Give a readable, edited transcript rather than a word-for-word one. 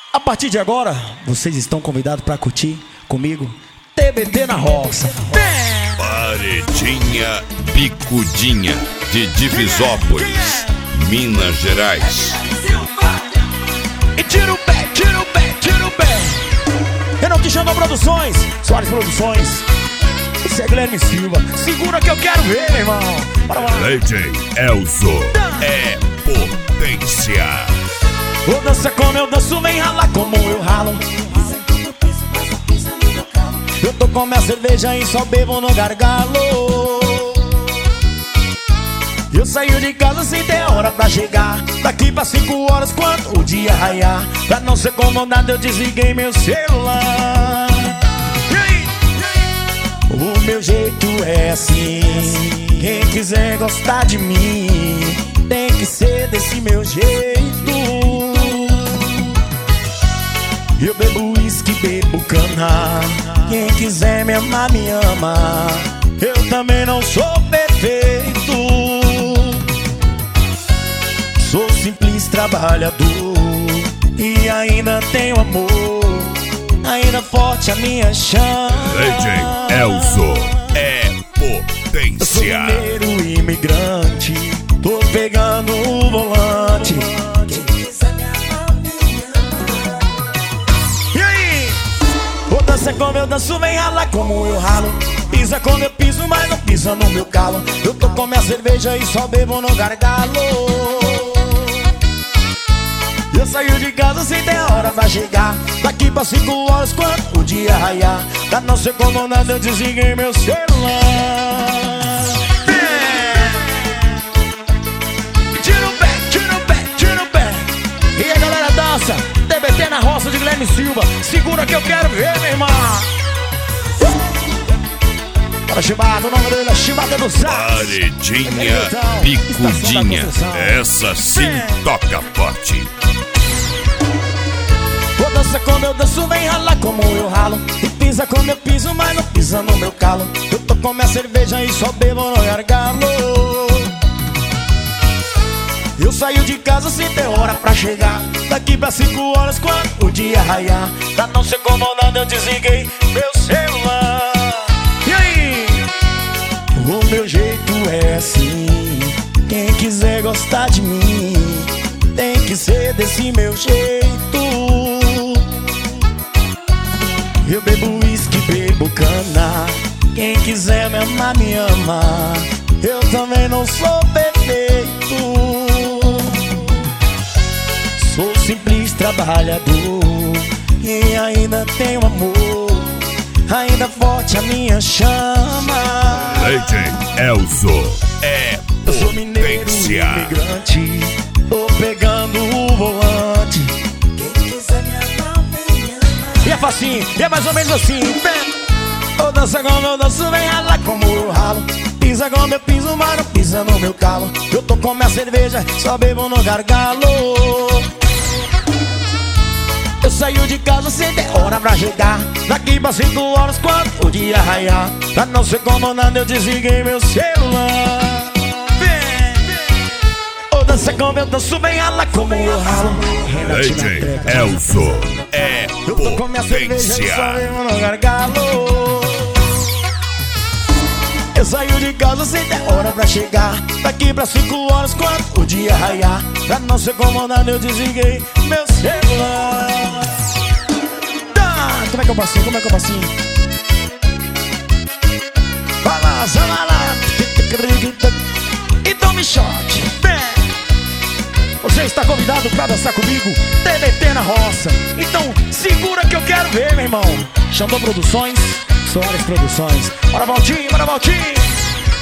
A partir de agora, vocês estão convidados para curtir comigo TBT na Roça. Paredinha Bicudinha de Divisópolis, Minas Gerais. E tira o pé, tira o pé, tira o pé. Eu não te chamo Produções, Soares Produções. Isso é Guilherme Silva. Segura que eu quero ver, meu irmão. Bora lá. DJ Elzo é potência. Vou dançar como eu danço, vem ralar como eu ralo. Eu tô com minha cerveja e só bebo no gargalo. Eu saio de casa sem ter hora pra chegar. Daqui pra 5 horas quando o dia raiar. Pra não ser incomodado eu desliguei meu celular. E aí? O meu jeito é assim. Quem quiser gostar de mim tem que ser desse meu jeito. Eu bebo uísque, bebo cana. Quem quiser me amar, me ama. Eu também não sou perfeito. Sou simples trabalhador e ainda tenho amor. Ainda forte a minha chama. DJ Elzo é potência. Eu sou mineiro imigrante, tô pegando o volante. E aí? Vou dançar como eu danço, vem ralar como eu ralo. Pisa como eu piso, mas não pisa no meu calo. Eu tô com minha cerveja e só bebo no gargalo. Eu saio de casa sem ter hora pra chegar. Daqui pra 5 horas quando o dia raiar. Pra não ser incomodado eu desliguei meu celular. Tira o pé, tira o pé, tira o pé. E a galera dança TBT na Roça de Guilherme Silva. Segura que eu quero ver, meu irmão. Para Chibata, o nome dele é Chibata do Sax. Paredinha Bicudinha, essa sim toca forte. Vou dançar como eu danço, vem ralar como eu ralo. E pisa como eu piso, mas não pisa no meu calo. Eu tô com minha cerveja e só bebo no gargalo. Eu saio de casa sem ter hora pra chegar. Daqui pra 5 horas quando o dia raiar. Pra não ser incomodado eu desliguei meu celular. E aí? O meu jeito é assim. Quem quiser gostar de mim tem que ser desse meu jeito. Eu bebo uísque, bebo cana. Quem quiser me amar, me ama. Eu também não sou perfeito. Sou simples trabalhador e ainda tenho amor. Ainda forte a minha chama. DJ Elzo é Eu sou mineiro potência. imigrante, tô pegando o volante. Quem quiser me amar, me ama. E é facinho, e é mais ou menos assim. Eu danço como eu danço, vem ralar como eu ralo. Pisa como eu piso, mas não pisa no meu calo. Eu tô com minha cerveja, só bebo no gargalo. Eu saio de casa sem ter hora pra chegar. Daqui pra 5 horas quando o dia raiar. Pra não ser incomodado eu desliguei meu celular. Ô, dança como eu danço, vem ralar como eu ralo. DJ Elzo é Eu tô com minha cerveja e só potência. bebo no gargalo. Eu saio de casa sem ter hora pra chegar. Daqui pra 5 horas quando o dia raiar. Pra não ser incomodado eu desliguei meu celular. Tá, como é que é o passinho? Como é que é o passinho? Balança, balança. E tome shot. Você está convidado pra dançar comigo TBT na Roça. Então segura que eu quero ver, meu irmão. Xandão Produções, Soares Produções. Bora, Valtinho, bora, Valtinho.